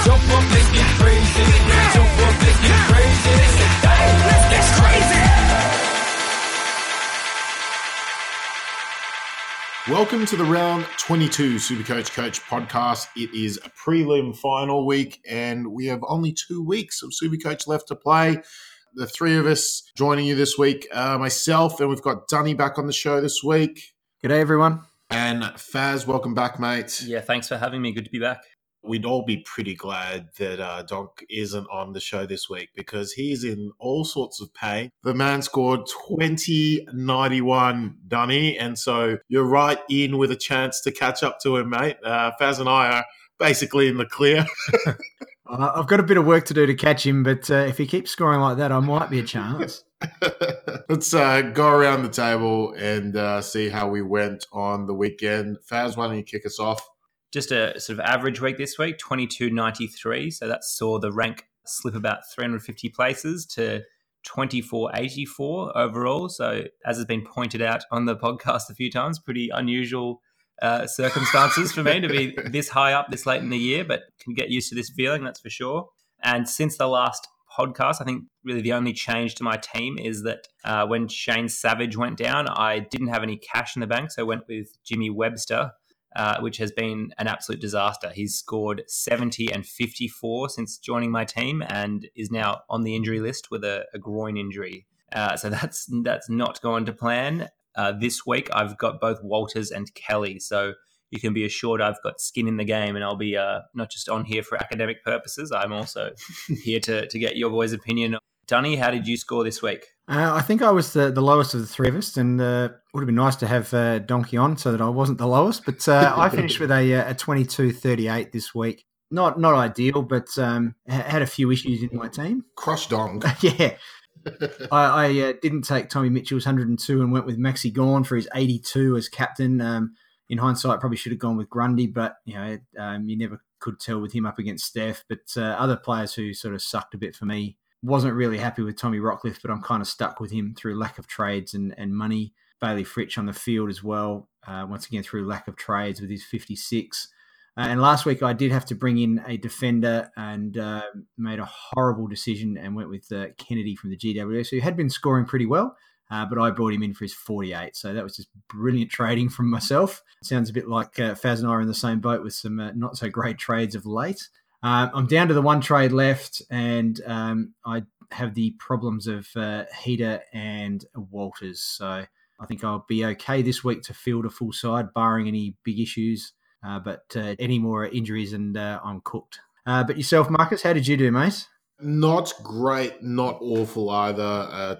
Jump up, let's get crazy. Jump up, let's get crazy. Hey, let's get crazy. Welcome to the Round 22 Supercoach Coach podcast. It is a prelim final week and we have only 2 weeks of Supercoach left to play. The three of us joining you this week, myself, and we've got Dunny back on the show this week. G'day, everyone. And Faz, welcome back, mate. Yeah, thanks for having me. Good to be back. We'd all be pretty glad that Doc isn't on the show this week because he's in all sorts of pain. The man scored 2091, Dunny, and so you're right in with a chance to catch up to him, mate. Faz and I are basically in the clear. I've got a bit of work to do to catch him, but if he keeps scoring like that, I might be a chance. Let's go around the table and see how we went on the weekend. Faz, why don't you kick us off? Just a sort of average week this week, 2293. So that saw the rank slip about 350 places to 2484 overall. So as has been pointed out on the podcast a few times, pretty unusual circumstances for me to be this high up this late in the year, but can get used to this feeling, that's for sure. And since the last podcast, I think really the only change to my team is that when Shane Savage went down, I didn't have any cash in the bank, so I went with Jimmy Webster, which has been an absolute disaster. He's scored 70 and 54 since joining my team and is now on the injury list with a groin injury. So that's not going to plan. This week, I've got both Walters and Kelly. So you can be assured I've got skin in the game and I'll be not just on here for academic purposes. I'm also here to get your boys' opinion. Dunny, how did you score this week? I think I was the lowest of the three of us, and it would have been nice to have Donkey on so that I wasn't the lowest. But I finished with a 22-38 this week. Not ideal, but had a few issues in my team. Crush Dong. Yeah. I didn't take Tommy Mitchell's 102 and went with Maxi Gawn for his 82 as captain. In hindsight, probably should have gone with Grundy, but you never could tell with him up against Steph. But other players who sort of sucked a bit for me. Wasn't really happy with Tommy Rockcliffe, but I'm kind of stuck with him through lack of trades and money. Bailey Fritsch on the field as well, once again through lack of trades with his 56. And last week I did have to bring in a defender and made a horrible decision and went with Kennedy from the GWS, who had been scoring pretty well, but I brought him in for his 48. So that was just brilliant trading from myself. Sounds a bit like Faz and I are in the same boat with some not so great trades of late. I'm down to the one trade left, and I have the problems of Heater and Walters. So I think I'll be okay this week to field a full side, barring any big issues. But any more injuries, and I'm cooked. But yourself, Marcus, how did you do, mate? Not great, not awful either.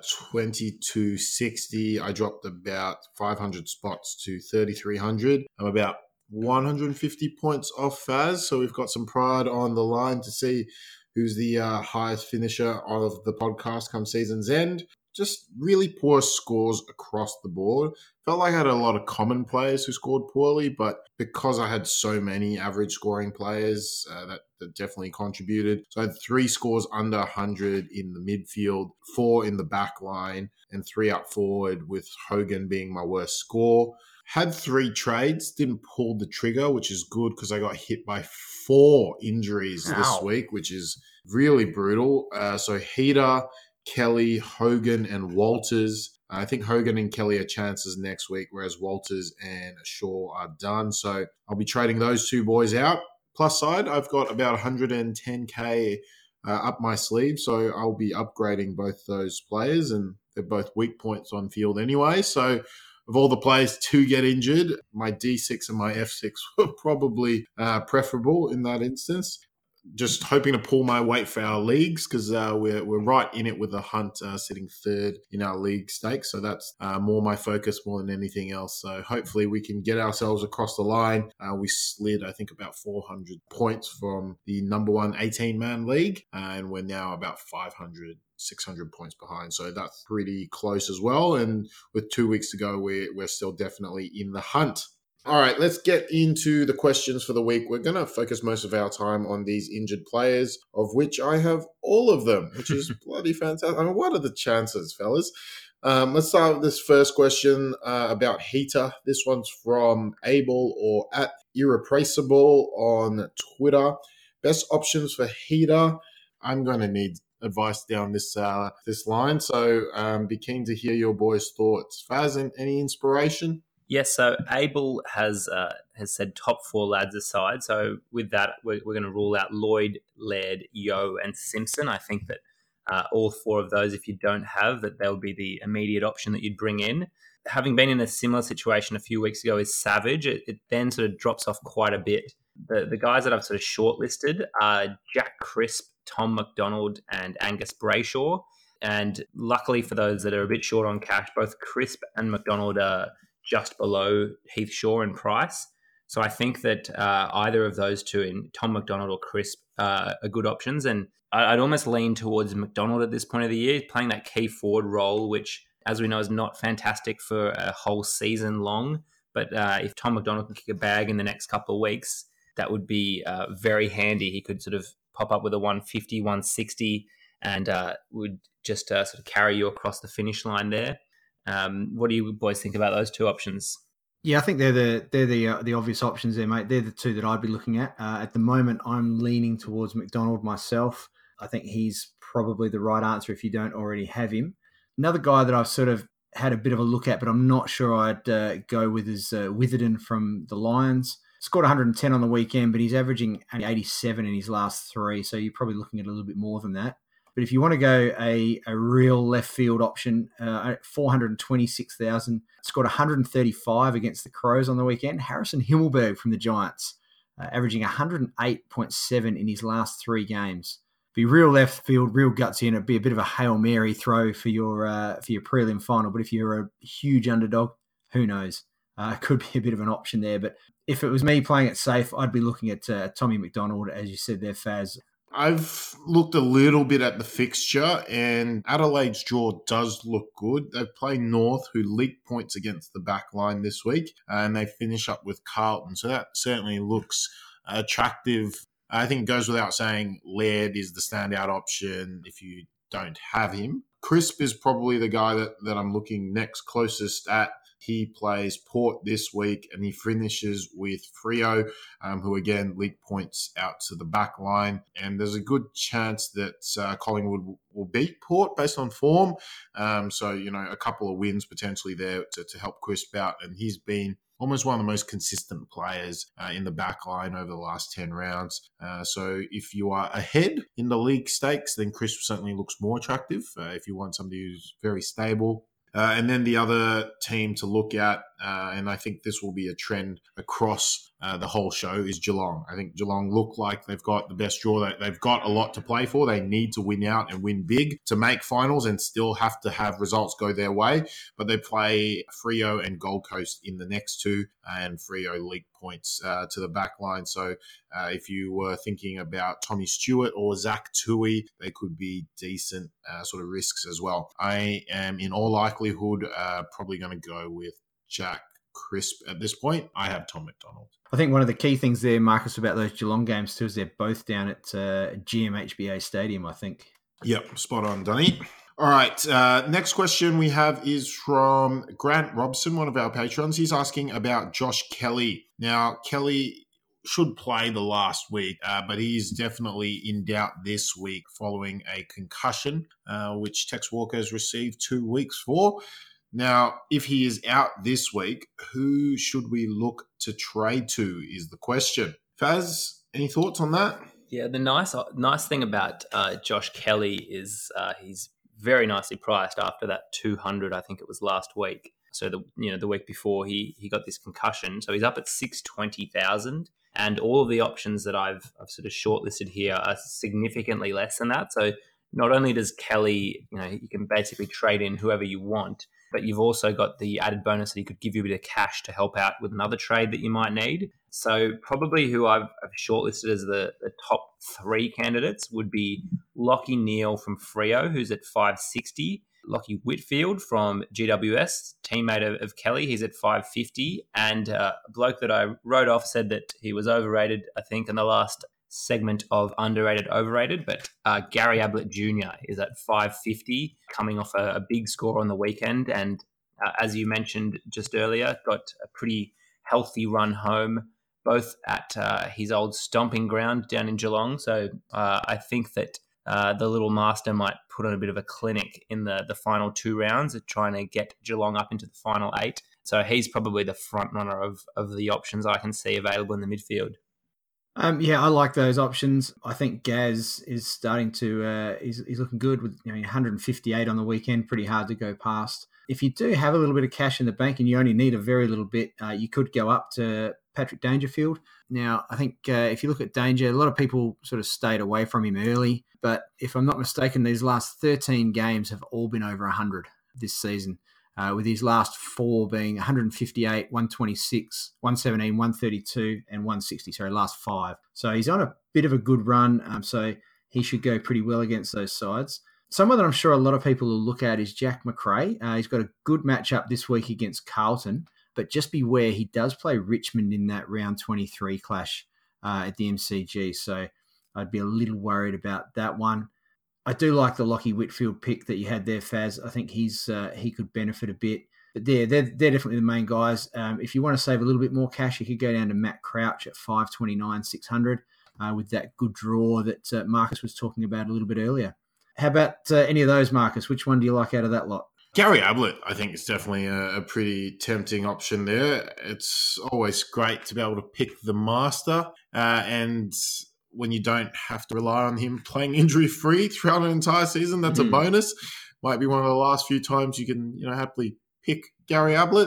2260. I dropped about 500 spots to 3,300. I'm about 150 points off Faz, so we've got some pride on the line to see who's the highest finisher of the podcast come season's end. Just really poor scores across the board. Felt like I had a lot of common players who scored poorly, but because I had so many average scoring players, that definitely contributed. So I had 3 scores under 100 in the midfield, 4 in the back line, and 3 up forward, with Hogan being my worst score. Had 3 trades, didn't pull the trigger, which is good because I got hit by 4 injuries this week, which is really brutal. So Heater, Kelly, Hogan, and Walters. I think Hogan and Kelly are chances next week, whereas Walters and Shaw are done. So I'll be trading those 2 boys out. Plus side, I've got about 110K up my sleeve, so I'll be upgrading both those players, and they're both weak points on field anyway. So of all the players to get injured, my D6 and my F6 were probably preferable in that instance. Just hoping to pull my weight for our leagues because we're right in it with the Hunt sitting 3rd in our league stakes. So that's more my focus more than anything else. So hopefully we can get ourselves across the line. We slid, I think, about 400 points from the number 1 18-man league, and we're now about 600 points behind. So that's pretty close as well. And with 2 weeks to go, we're still definitely in the hunt. All right, let's get into the questions for the week. We're going to focus most of our time on these injured players, of which I have all of them, which is bloody fantastic. I mean, what are the chances, fellas? Let's start with this first question about Heater. This one's from Abel or at Irreplaceable on Twitter. Best options for Heater. I'm going to need advice down this line, so be keen to hear your boys' thoughts. Faz, any inspiration? Yes, so Abel has said top 4 lads aside. So with that, we're going to rule out Lloyd, Laird, Yeo, and Simpson. I think that all 4 of those, if you don't have, that they'll be the immediate option that you'd bring in. Having been in a similar situation a few weeks ago is Savage. It then sort of drops off quite a bit. The guys that I've sort of shortlisted are Jack Crisp, Tom McDonald, and Angus Brayshaw. And luckily for those that are a bit short on cash, both Crisp and McDonald are just below Heath Shaw in price. So I think that either of those two, in Tom McDonald or Crisp, are good options. And I'd almost lean towards McDonald at this point of the year, playing that key forward role, which, as we know, is not fantastic for a whole season long. But if Tom McDonald can kick a bag in the next couple of weeks, that would be very handy. He could sort of pop up with a 150, 160 and would just sort of carry you across the finish line there. What do you boys think about those two options? Yeah, I think they're the obvious options there, mate. They're the two that I'd be looking at. At the moment, I'm leaning towards McDonald myself. I think he's probably the right answer if you don't already have him. Another guy that I've sort of had a bit of a look at, but I'm not sure I'd go with is Witherden from the Lions. Scored 110 on the weekend, but he's averaging 87 in his last 3, so you're probably looking at a little bit more than that. But if you want to go a real left field option, 426,000, scored 135 against the Crows on the weekend. Harrison Himmelberg from the Giants, averaging 108.7 in his last 3 games. Be real left field, real gutsy, and it'd be a bit of a Hail Mary throw for your prelim final. But if you're a huge underdog, who knows? It could be a bit of an option there. But if it was me playing it safe, I'd be looking at Tommy McDonald, as you said there, Faz. I've looked a little bit at the fixture, and Adelaide's draw does look good. They play North, who leaked points against the back line this week, and they finish up with Carlton. So that certainly looks attractive. I think it goes without saying Laird is the standout option if you don't have him. Crisp is probably the guy that I'm looking next closest at. He plays Port this week, and he finishes with Freo, who again leak points out to the back line. And there's a good chance that Collingwood will beat Port based on form. So, a couple of wins potentially there to help Crisp out. And he's been almost one of the most consistent players in the back line over the last 10 rounds. So if you are ahead in the league stakes, then Crisp certainly looks more attractive if you want somebody who's very stable. And then the other team to look at, and I think this will be a trend across the whole show, is Geelong. I think Geelong look like they've got the best draw. They've got a lot to play for. They need to win out and win big to make finals and still have to have results go their way. But they play Freo and Gold Coast in the next 2, and Freo leak points to the back line. So if you were thinking about Tommy Stewart or Zach Tui, they could be decent sort of risks as well. I am in all likelihood probably going to go with Jack Crisp at this point. I have Tom McDonald. I think one of the key things there, Marcus, about those Geelong games too is they're both down at GMHBA Stadium, I think. Yep, spot on, Dunny. All right, next question we have is from Grant Robson, one of our patrons. He's asking about Josh Kelly. Now, Kelly should play the last week, but he's definitely in doubt this week following a concussion, which Tex Walker has received 2 weeks for. Now, if he is out this week, who should we look to trade to is the question. Faz, any thoughts on that? Yeah, the nice thing about Josh Kelly is he's very nicely priced after that 200, I think it was last week. So the week before he got this concussion, so he's up at 620,000, and all of the options that I've sort of shortlisted here are significantly less than that. So not only does Kelly, you can basically trade in whoever you want, but you've also got the added bonus that he could give you a bit of cash to help out with another trade that you might need. So probably who I've shortlisted as the top 3 candidates would be Lockie Neal from Freo, who's at 560. Lockie Whitfield from GWS, teammate of Kelly, he's at 550. And a bloke that I wrote off said that he was overrated, I think, in the last segment of underrated, overrated, but Gary Ablett Jr. is at 550, coming off a big score on the weekend. And as you mentioned just earlier, got a pretty healthy run home both at his old stomping ground down in Geelong. So I think that the little master might put on a bit of a clinic in the final 2 rounds of trying to get Geelong up into the final 8. So he's probably the front runner of the options I can see available in the midfield. Yeah, I like those options. I think Gaz is starting to he's looking good with 158 on the weekend, pretty hard to go past. If you do have a little bit of cash in the bank and you only need a very little bit, you could go up to Patrick Dangerfield. Now, I think if you look at Danger, a lot of people sort of stayed away from him early, but if I'm not mistaken, these last 13 games have all been over 100 this season. With his last 4 being 158, 126, 117, 132, and 160. Sorry, last 5. So he's on a bit of a good run, so he should go pretty well against those sides. Someone that I'm sure a lot of people will look at is Jack Macrae. He's got a good matchup this week against Carlton, but just beware, he does play Richmond in that round 23 clash at the MCG, so I'd be a little worried about that one. I do like the Lachie Whitfield pick that you had there, Faz. I think he could benefit a bit. But they're definitely the main guys. If you want to save a little bit more cash, you could go down to Matt Crouch at 529, 600 with that good draw that Marcus was talking about a little bit earlier. How about any of those, Marcus? Which one do you like out of that lot? Gary Ablett, I think, is definitely a pretty tempting option there. It's always great to be able to pick the master and when you don't have to rely on him playing injury-free throughout an entire season. That's a bonus. Might be one of the last few times you can happily pick Gary Ablett.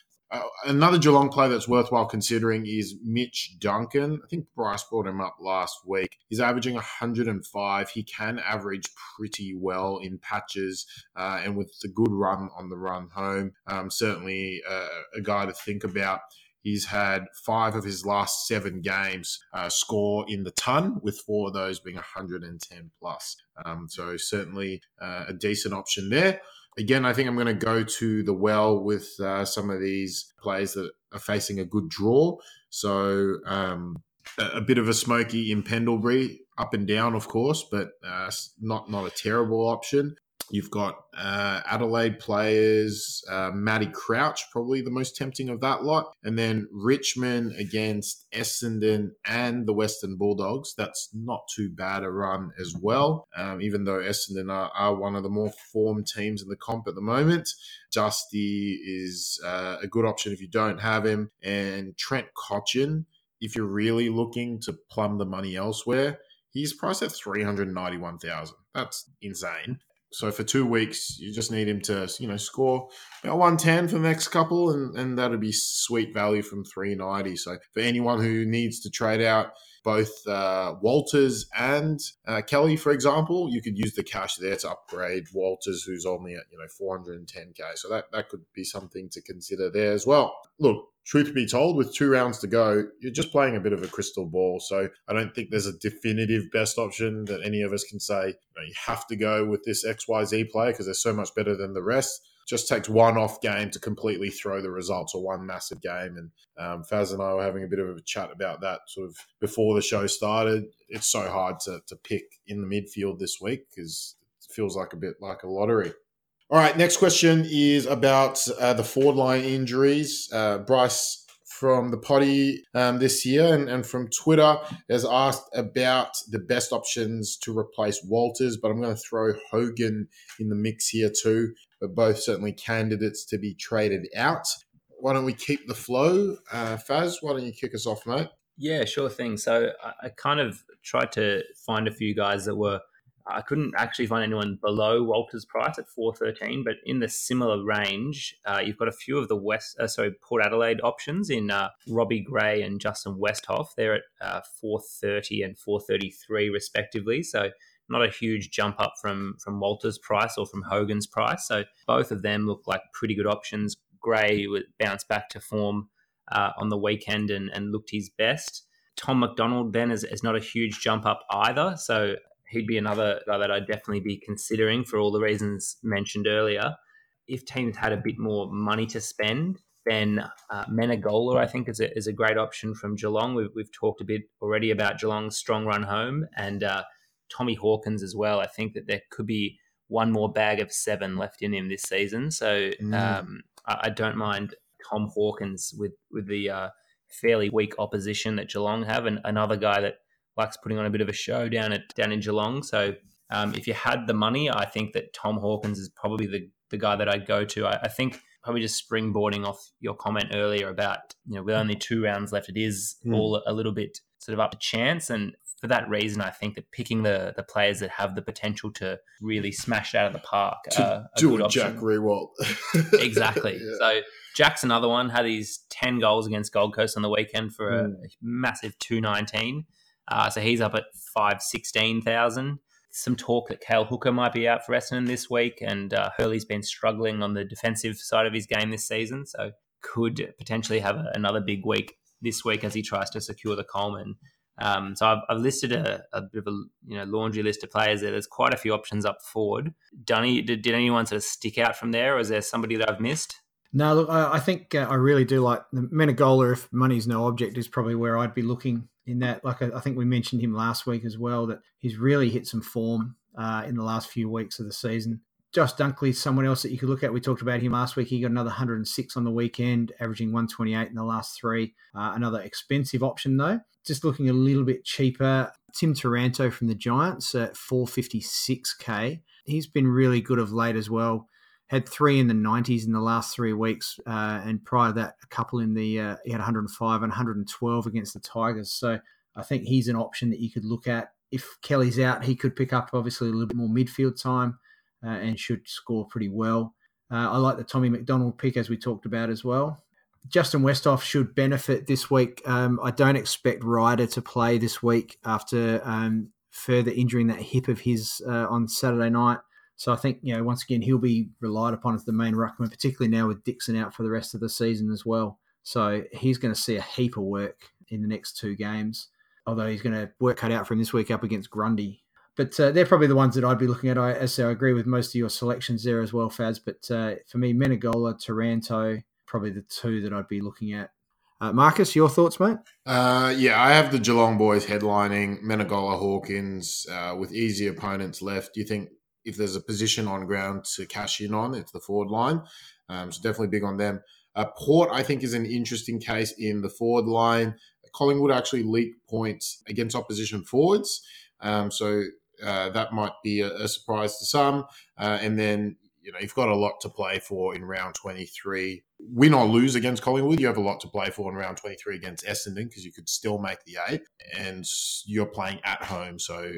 Another Geelong player that's worthwhile considering is Mitch Duncan. I think Bryce brought him up last week. He's averaging 105. He can average pretty well in patches and with the good run on the run home. Certainly a guy to think about. He's had 5 of his last 7 games score in the ton, with 4 of those being 110 plus. So certainly a decent option there. Again, I think I'm going to go to the well with some of these players that are facing a good draw. So a bit of a smoky in Pendlebury, up and down, of course, but not a terrible option. You've got Adelaide players, Matty Crouch, probably the most tempting of that lot. And then Richmond against Essendon and the Western Bulldogs. That's not too bad a run as well, even though Essendon are one of the more formed teams in the comp at the moment. Dusty is a good option if you don't have him. And Trent Cotchin, if you're really looking to plumb the money elsewhere, he's priced at $391,000. That's insane. So for 2 weeks, you just need him to, score about 110 for the next couple, and that'll be sweet value from 390. So for anyone who needs to trade out both Walters and Kelly, for example, you could use the cash there to upgrade Walters, who's only at 410k. So that could be something to consider there as well. Look, truth be told, with 2 rounds to go, you're just playing a bit of a crystal ball. So I don't think there's a definitive best option that any of us can say, you have to go with this XYZ player because they're so much better than the rest. Just takes one off game to completely throw the results, or one massive game. And Faz and I were having a bit of a chat about that sort of before the show started. It's so hard to pick in the midfield this week because it feels like a bit like a lottery. All right, next question is about the forward line injuries. Bryce from the potty this year and from Twitter has asked about the best options to replace Walters, but I'm going to throw Hogan in the mix here too. But both certainly candidates to be traded out. Why don't we keep the flow? Faz, why don't you kick us off, mate? Yeah, sure thing. So I kind of tried to find a few guys that were, I couldn't actually find anyone below Walter's price at 413, but in the similar range, you've got a few of the Port Adelaide options in Robbie Gray and Justin Westhoff. They're at 430 and 433 respectively. So not a huge jump up from Walter's price or from Hogan's price. So both of them look like pretty good options. Gray would bounce back to form on the weekend and looked his best. Tom McDonald then is not a huge jump up either. So he'd be another guy that I'd definitely be considering for all the reasons mentioned earlier. If teams had a bit more money to spend, then Menegola, I think, is a great option from Geelong. We've talked a bit already about Geelong's strong run home, and Tommy Hawkins as well. I think that there could be one more bag of 7 left in him this season. So I don't mind Tom Hawkins with the fairly weak opposition that Geelong have, and another guy that likes putting on a bit of a show down in Geelong. So if you had the money, I think that Tom Hawkins is probably the guy that I'd go to. I think probably just springboarding off your comment earlier about, with only 2 rounds left, it is all a little bit sort of up to chance. And for that reason, I think that picking the players that have the potential to really smash it out of the park to a do good a option. Jack Riewoldt. Exactly. Yeah. So Jack's another one, had his 10 goals against Gold Coast on the weekend for a massive 219. So he's up at 516,000. Some talk that Cale Hooker might be out for Essendon this week, and Hurley's been struggling on the defensive side of his game this season, so could potentially have another big week this week as he tries to secure the Coleman. So I've listed a bit of a laundry list of players there. There's quite a few options up forward. Dunny, did anyone sort of stick out from there, or is there somebody that I've missed? No, look, I think I really do like the Menegola. If money's no object, is probably where I'd be looking in that. Like I think we mentioned him last week as well, that he's really hit some form in the last few weeks of the season. Josh Dunkley's someone else that you could look at. We talked about him last week. He got another 106 on the weekend, averaging 128 in the last 3. Another expensive option though. Just looking a little bit cheaper, Tim Taranto from the Giants at 456k. He's been really good of late as well. Had 3 in the 90s in the last 3 weeks, and prior to that, a couple in the he had 105 and 112 against the Tigers. So I think he's an option that you could look at. If Kelly's out, he could pick up obviously a little bit more midfield time and should score pretty well. I like the Tommy McDonald pick, as we talked about as well. Justin Westhoff should benefit this week. I don't expect Ryder to play this week after further injuring that hip of his on Saturday night. So I think, once again, he'll be relied upon as the main ruckman, particularly now with Dixon out for the rest of the season as well. So he's going to see a heap of work in the next 2 games, although he's going to work cut out for him this week up against Grundy. But they're probably the ones that I'd be looking at. I agree with most of your selections there as well, Faz. But for me, Menegola, Taranto, probably the 2 that I'd be looking at. Marcus, your thoughts, mate? I have the Geelong boys headlining, Menegola, Hawkins, with easy opponents left. Do you think if there's a position on ground to cash in on, it's the forward line. So definitely big on them. Port, I think, is an interesting case in the forward line. Collingwood actually leaked points against opposition forwards. So that might be a surprise to some. And then, you've got a lot to play for in round 23. Win or lose against Collingwood, you have a lot to play for in round 23 against Essendon because you could still make the 8 and you're playing at home. So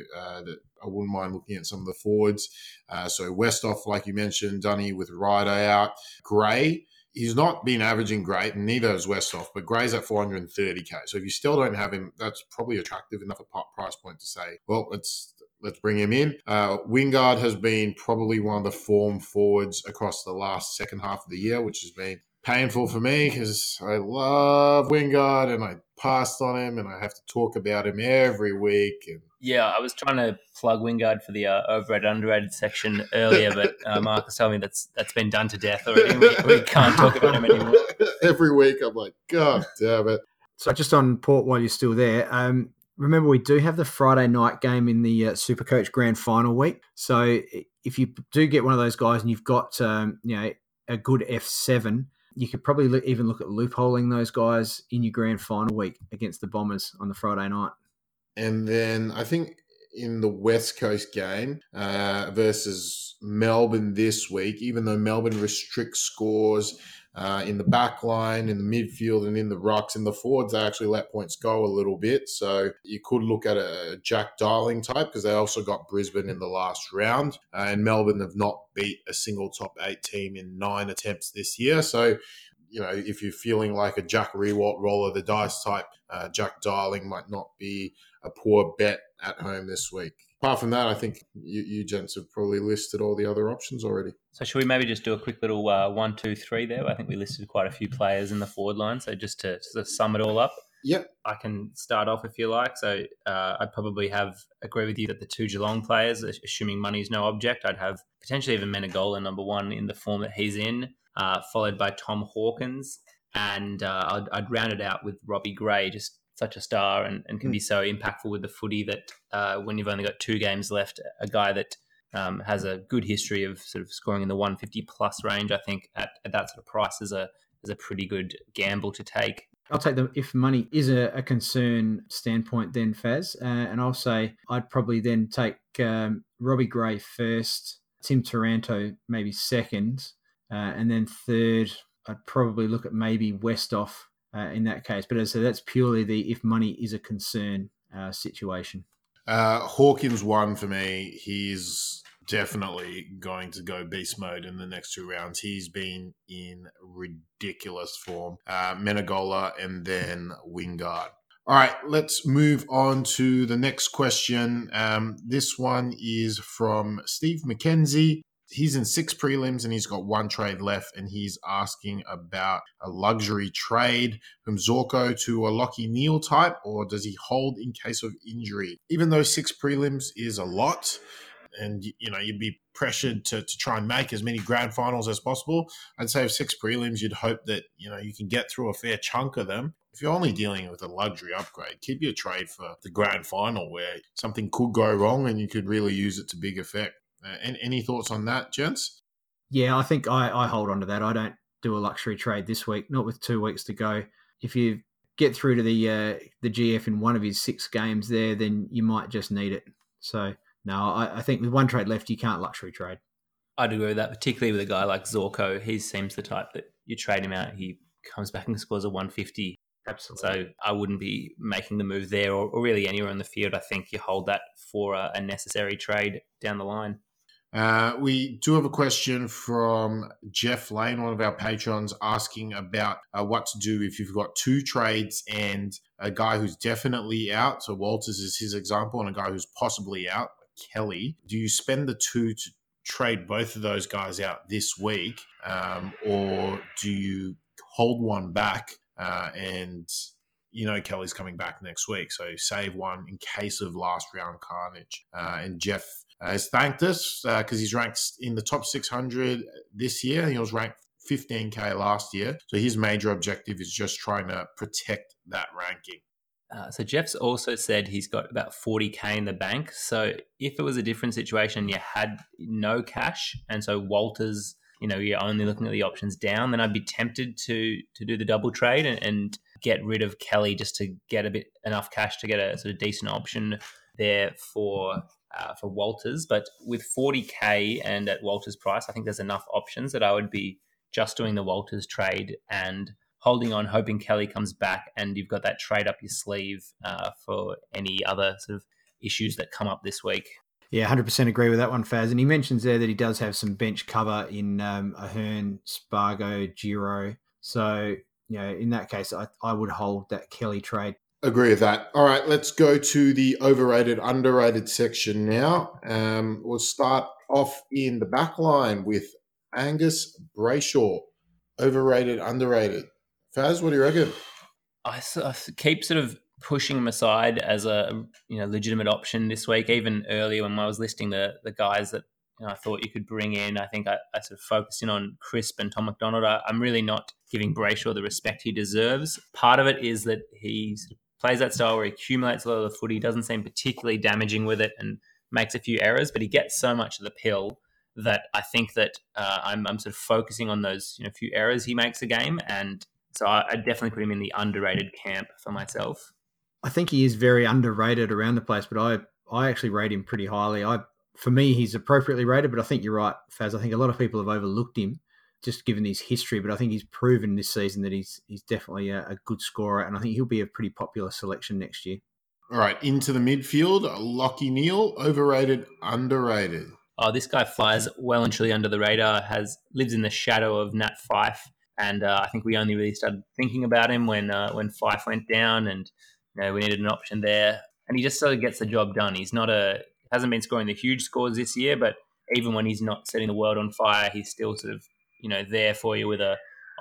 I wouldn't mind looking at some of the forwards. So Westhoff, like you mentioned, Dunny with Ryder out. Gray, he's not been averaging great, and neither is Westhoff, but Gray's at 430k. So if you still don't have him, that's probably attractive enough a price point to say, well, let's bring him in. Wingard has been probably one of the form forwards across the last second half of the year, which has been painful for me because I love Wingard and I passed on him and I have to talk about him every week. And yeah, I was trying to plug Wingard for the overrated, underrated section earlier, but Marcus told me that's been done to death already. We can't talk about him anymore. Every week I'm like, God damn it. So just on Port while you're still there, remember, we do have the Friday night game in the Supercoach Grand Final week. So if you do get one of those guys and you've got a good F7, you could probably even look at loopholing those guys in your Grand Final week against the Bombers on the Friday night. And then I think in the West Coast game versus Melbourne this week, even though Melbourne restricts scores in the back line, in the midfield and in the rucks, in the forwards, they actually let points go a little bit. So you could look at a Jack Darling type because they also got Brisbane in the last round. And Melbourne have not beat a single top 8 team in 9 attempts this year. So, if you're feeling like a Jack Riewoldt roll of the dice type, Jack Darling might not be a poor bet at home this week. Apart from that, I think you gents have probably listed all the other options already. So should we maybe just do a quick little 1, 2, 3 there? I think we listed quite a few players in the forward line. So just to sort of sum it all up. Yep. I can start off if you like. So I'd probably agree with you that the 2 Geelong players, assuming money is no object, I'd have potentially even Menegola number 1 in the form that he's in, followed by Tom Hawkins. And I'd round it out with Robbie Gray, just such a star and can be so impactful with the footy that when you've only got 2 games left, a guy that has a good history of sort of scoring in the 150 plus range, I think at that sort of price is a pretty good gamble to take. I'll take them if money is a concern standpoint then, Faz. And I'll say I'd probably then take Robbie Gray first, Tim Taranto maybe second, and then third, I'd probably look at maybe Westhoff in that case. But as I said, that's purely the if money is a concern situation. Hawkins won for me. He's definitely going to go beast mode in the next 2 rounds. He's been in ridiculous form. Menegola and then Wingard. All right, let's move on to the next question. This one is from Steve McKenzie. He's in 6 prelims and he's got 1 trade left, and he's asking about a luxury trade from Zorko to a Lockie Neal type, or does he hold in case of injury? Even though 6 prelims is a lot, and you'd be pressured to try and make as many grand finals as possible, I'd say with 6 prelims, you'd hope that you can get through a fair chunk of them. If you're only dealing with a luxury upgrade, keep your trade for the grand final where something could go wrong and you could really use it to big effect. Any thoughts on that, gents? Yeah, I think I hold on to that. I don't do a luxury trade this week, not with 2 weeks to go. If you get through to the GF in one of his 6 games there, then you might just need it. So, no, I think with 1 trade left, you can't luxury trade. I'd agree with that, particularly with a guy like Zorko. He seems the type that you trade him out, he comes back and scores a 150. Absolutely. So I wouldn't be making the move there or really anywhere in the field. I think you hold that for a necessary trade down the line. We do have a question from Jeff Lane, one of our patrons, asking about what to do if you've got 2 trades and a guy who's definitely out. So Walters is his example, and a guy who's possibly out, Kelly. Do you spend the 2 to trade both of those guys out this week, or do you hold one back and Kelly's coming back next week, so save one in case of last round carnage? And Jeff has thanked us because he's ranked in the top 600 this year. He was ranked 15K last year. So his major objective is just trying to protect that ranking. So Jeff's also said he's got about 40K in the bank. So if it was a different situation, you had no cash, and so Walters, you're only looking at the options down, then I'd be tempted to do the double trade and get rid of Kelly just to get enough cash to get a sort of decent option there for Walters. But with 40K and at Walters' price, I think there's enough options that I would be just doing the Walters trade and holding on, hoping Kelly comes back, and you've got that trade up your sleeve for any other sort of issues that come up this week. Yeah, 100% agree with that one, Faz. And he mentions there that he does have some bench cover in Ahern, Spargo, Giro. So, in that case, I would hold that Kelly trade. Agree with that. All right, let's go to the overrated, underrated section now. We'll start off in the back line with Angus Brayshaw. Overrated, underrated. Faz, what do you reckon? I keep sort of pushing him aside as a legitimate option this week. Even earlier when I was listing the guys that I thought you could bring in, I think I sort of focused in on Crisp and Tom McDonald. I'm really not giving Brayshaw the respect he deserves. Part of it is that he plays that style where he accumulates a lot of the footy, doesn't seem particularly damaging with it, and makes a few errors, but he gets so much of the pill that I think that I'm sort of focusing on those few errors he makes a game, and so I definitely put him in the underrated camp for myself. I think he is very underrated around the place, but I actually rate him pretty highly. For me, he's appropriately rated, but I think you're right, Faz. I think a lot of people have overlooked him just given his history, but I think he's proven this season that he's definitely a good scorer, and I think he'll be a pretty popular selection next year. All right, into the midfield, Lockie Neal, overrated, underrated. Oh, this guy flies well and truly under the radar, lives in the shadow of Nat Fyfe, and I think we only really started thinking about him when Fyfe went down, and we needed an option there, and he just sort of gets the job done. He's hasn't been scoring the huge scores this year, but even when he's not setting the world on fire, he's still sort of there for you with a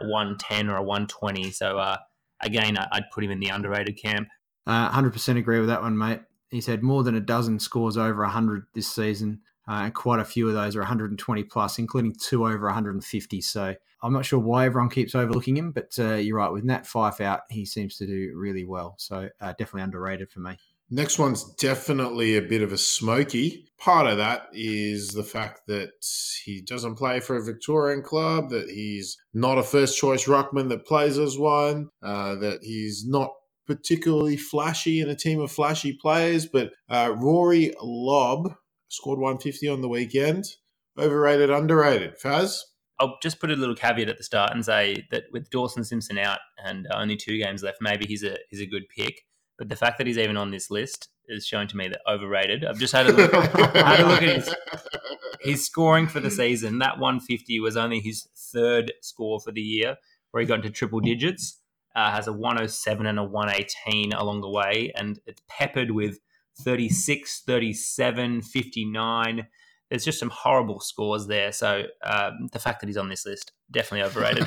110 or a 120. So again, I'd put him in the underrated camp. 100% agree with that one, mate. He's had more than a dozen scores over 100 this season, and quite a few of those are 120 plus, including 2 over 150. So I'm not sure why everyone keeps overlooking him, but you're right. With Nat Fyfe out, he seems to do really well. So definitely underrated for me. Next one's definitely a bit of a smoky. Part of that is the fact that he doesn't play for a Victorian club, that he's not a first choice ruckman that plays as one, that he's not particularly flashy in a team of flashy players. But Rory Lobb scored 150 on the weekend. Overrated, underrated. Faz? I'll just put a little caveat at the start and say that with Dawson Simpson out and only 2 games left, maybe he's a good pick. But the fact that he's even on this list is showing to me that overrated. I've just had a look, at his scoring for the season. That 150 was only his 3rd score for the year, where he got into triple digits. Has a 107 and a 118 along the way, and it's peppered with 36, 37, 59. There's just some horrible scores there. So the fact that he's on this list, definitely overrated.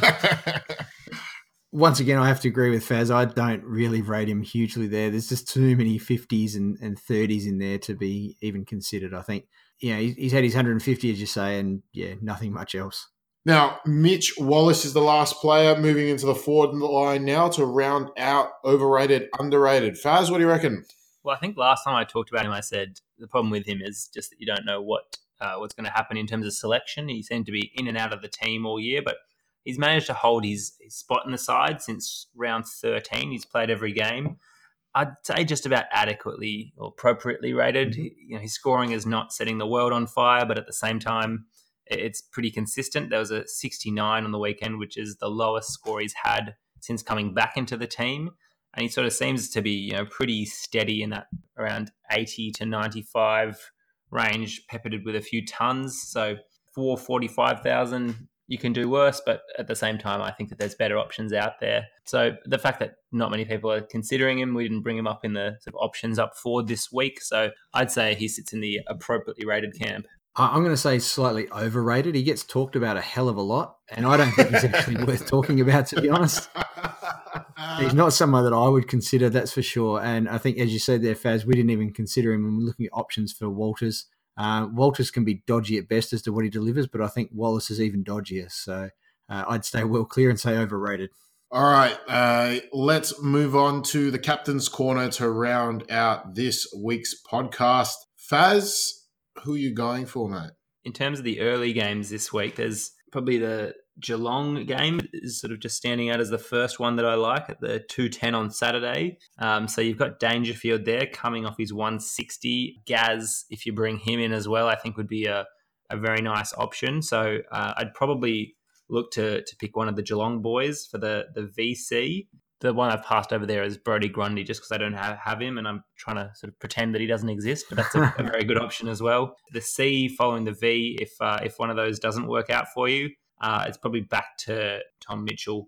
Once again, I have to agree with Faz. I don't really rate him hugely there. There's just too many 50s and 30s in there to be even considered, I think. Yeah, he's had his 150, as you say, and yeah, nothing much else. Now, Mitch Wallace is the last player moving into the forward line now to round out overrated, underrated. Faz, what do you reckon? Well, I think last time I talked about him, I said the problem with him is just that you don't know what's going to happen in terms of selection. He seemed to be in and out of the team all year, but he's managed to hold his spot in the side since round 13. He's played every game. I'd say just about adequately or appropriately rated. His scoring is not setting the world on fire, but at the same time, it's pretty consistent. There was a 69 on the weekend, which is the lowest score he's had since coming back into the team. And he sort of seems to be, pretty steady in that around 80 to 95 range, peppered with a few tons. So for 45,000, you can do worse. But at the same time, I think that there's better options out there. So the fact that not many people are considering him, we didn't bring him up in the sort of options up forward this week. So I'd say he sits in the appropriately rated camp. I'm going to say slightly overrated. He gets talked about a hell of a lot, and I don't think he's actually worth talking about, to be honest. He's not someone that I would consider, that's for sure. And I think, as you said there, Faz, we didn't even consider him when we're looking at options for Walters. Walters can be dodgy at best as to what he delivers, but I think Wallace is even dodgier. So I'd stay well clear and say overrated. All right, let's move on to the Captain's Corner to round out this week's podcast. Faz, who are you going for, mate? In terms of the early games this week, there's probably the Geelong game is sort of just standing out as the first one that I like at the 2:10 on Saturday. So you've got Dangerfield there coming off his 160. Gaz, if you bring him in as well, I think would be a very nice option. So I'd probably look to pick one of the Geelong boys for the VC. The one I've passed over there is Brodie Grundy, just because I don't have him, and I'm trying to sort of pretend that he doesn't exist. But that's a very good option as well. The C following the V, if one of those doesn't work out for you, it's probably back to Tom Mitchell.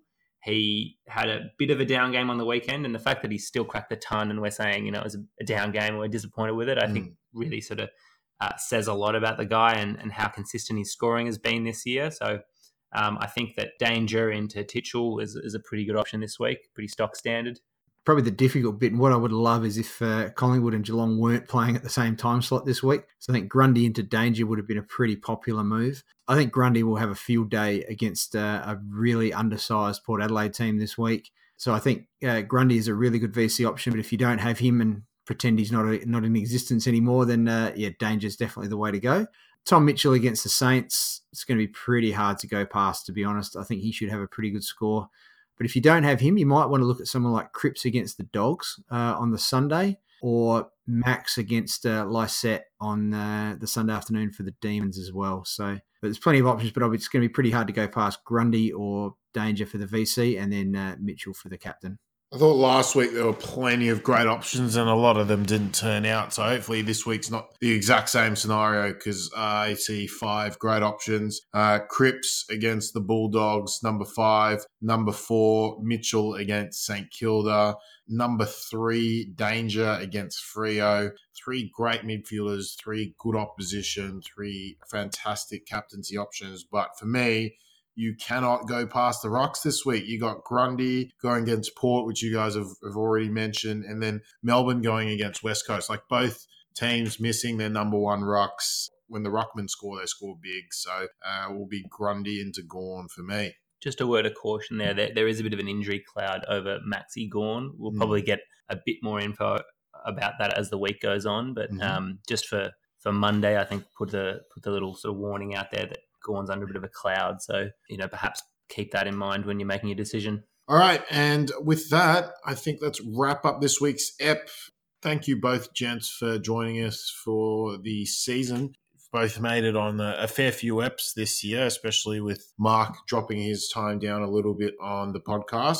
He had a bit of a down game on the weekend, and the fact that he still cracked the ton, and we're saying it was a down game, and we're disappointed with it, I think really sort of says a lot about the guy and how consistent his scoring has been this year. So I think that Danger into Titchell is a pretty good option this week, pretty stock standard. Probably the difficult bit, and what I would love is if Collingwood and Geelong weren't playing at the same time slot this week. So I think Grundy into Danger would have been a pretty popular move. I think Grundy will have a field day against a really undersized Port Adelaide team this week. So I think Grundy is a really good VC option, but if you don't have him and pretend he's not in existence anymore, then Danger is definitely the way to go. Tom Mitchell against the Saints, it's going to be pretty hard to go past, to be honest. I think he should have a pretty good score. But if you don't have him, you might want to look at someone like Cripps against the Dogs on the Sunday, or Max against Lysette on the Sunday afternoon for the Demons as well. So, but there's plenty of options, but it's going to be pretty hard to go past Grundy or Danger for the VC, and then Mitchell for the captain. I thought last week there were plenty of great options and a lot of them didn't turn out. So hopefully this week's not the exact same scenario, because I see 5 great options. Cripps against the Bulldogs, number 5. Number 4, Mitchell against St Kilda. Number 3, Danger against Freo. 3 great midfielders, 3 good opposition, 3 fantastic captaincy options. But for me, you cannot go past the rocks this week. You got Grundy going against Port, which you guys have already mentioned, and then Melbourne going against West Coast. Like, both teams missing their number 1 rucks. When the ruckmen score, they score big. So will be Grundy into Gawn for me. Just a word of caution there. There is a bit of an injury cloud over Maxi Gawn. We'll probably get a bit more info about that as the week goes on. But just for Monday, I think put the little sort of warning out there that Gawn's under a bit of a cloud. So, perhaps keep that in mind when you're making your decision. All right. And with that, I think let's wrap up this week's ep. Thank you both, gents, for joining us for the season. Both made it on a fair few eps this year, especially with Mark dropping his time down a little bit on the podcast.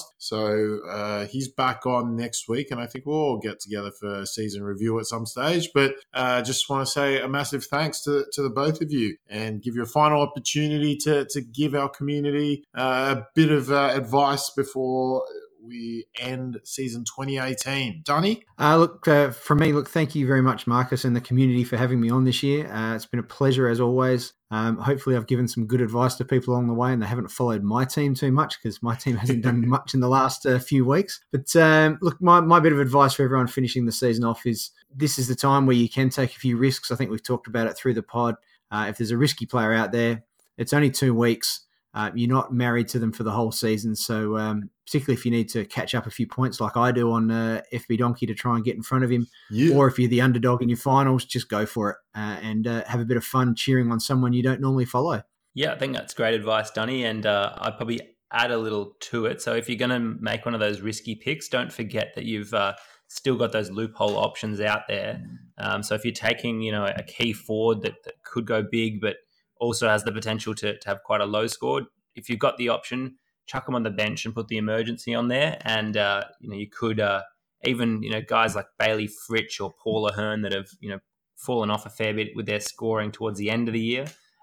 So he's back on next week, and I think we'll all get together for a season review at some stage. But just want to say a massive thanks to the both of you and give you a final opportunity to give our community a bit of advice before we end season 2018. Dunny? From me, thank you very much, Marcus, and the community for having me on this year. It's been a pleasure as always. Hopefully I've given some good advice to people along the way and they haven't followed my team too much because my team hasn't done much in the last few weeks. But my bit of advice for everyone finishing the season off is this is the time where you can take a few risks. I think we've talked about it through the pod. If there's a risky player out there, it's only 2 weeks. You're not married to them for the whole season. So particularly if you need to catch up a few points like I do on FB Donkey to try and get in front of him, or if you're the underdog in your finals, just go for it and have a bit of fun cheering on someone you don't normally follow. Yeah, I think that's great advice, Dunny, and I'd probably add a little to it. So if you're going to make one of those risky picks, don't forget that you've still got those loophole options out there. So if you're taking a key forward that could go big but also has the potential to have quite a low score, if you've got the option, chuck them on the bench and put the emergency on there. And, you could even, guys like Bailey Fritsch or Paul Ahern that have, fallen off a fair bit with their scoring towards the end of the year.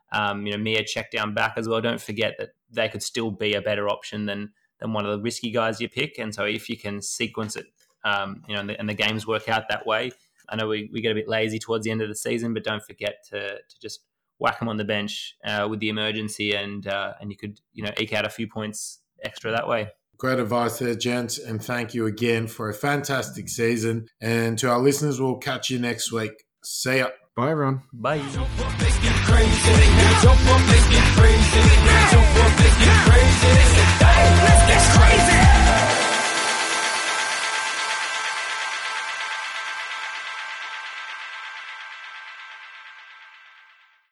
Mia check down back as well. Don't forget that they could still be a better option than one of the risky guys you pick. And so if you can sequence it, and the games work out that way, I know we get a bit lazy towards the end of the season, but don't forget to just whack them on the bench with the emergency, and you could eke out a few points extra that way. Great advice there, gents, and thank you again for a fantastic season. And to our listeners, we'll catch you next week. See ya. Bye, everyone. Bye. Jump up, let's get crazy. Jump up, let's get